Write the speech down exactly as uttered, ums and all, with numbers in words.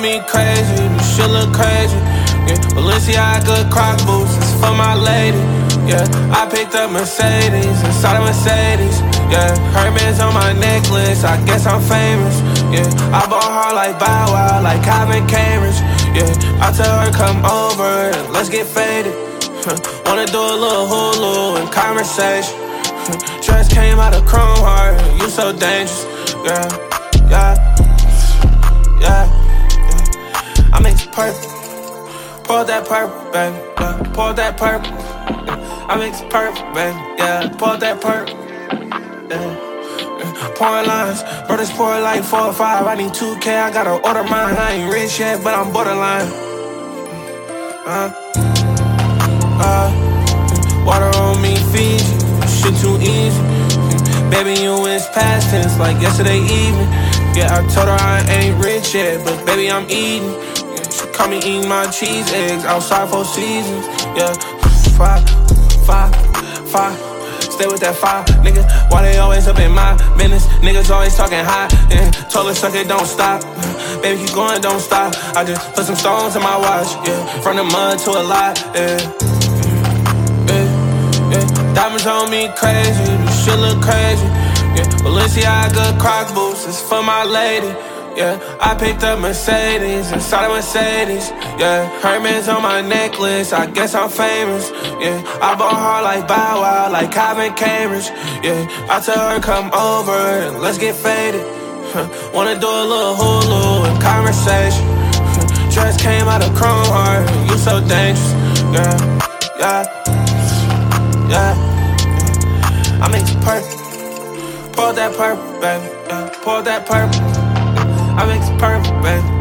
me crazy, this shit look crazy. Yeah, Balenciaga Croc boots, it's for my lady. Yeah, I picked up Mercedes, inside a Mercedes. Yeah, Hermes on my necklace, I guess I'm famous. Yeah, I bought her like Bow Wow, like Calvin Cambridge. Yeah, I tell her come over, let's get faded. Wanna do a little Hulu and conversation. Dress came out of Chrome Heart, you so dangerous. Yeah, yeah, yeah, yeah. I mix purple, pour that purple, baby. Yeah, pour that purple. Yeah. I mix purple, baby. Yeah, pour that purple. Yeah. Pouring lines, bro, this pour like four or five. I need two K, I gotta order mine. I ain't rich yet, but I'm borderline. Uh, uh, water on me, Fiji. Shit too easy. Baby, you is past tense like yesterday evening. Yeah, I told her I ain't rich yet, but baby, I'm eating. Yeah, she caught me eating my cheese eggs outside for seasons. Yeah, five, five, five. Stay with that fire, nigga. Why they always up in my business? Niggas always talking high. Yeah, told her suck it, don't stop. Baby, keep going, don't stop. I just put some stones in my watch. Yeah, from the mud to a lot. Yeah, yeah, yeah. Diamonds on me crazy, this shit look crazy. Yeah, Balenciaga Croc boots, it's for my lady. Yeah, I picked up Mercedes, inside a Mercedes. Yeah, Hermes on my necklace, I guess I'm famous. Yeah, I bought her like Bow Wow, like Calvin Cambridge. Yeah, I tell her come over and let's get faded. Huh, wanna do a little Hulu and conversation. Huh, dress came out of Chrome Heart, you so dangerous. Yeah, yeah, yeah, yeah. I mix purple, pour that purple, baby. Yeah, pour that purple. I mix purple, baby.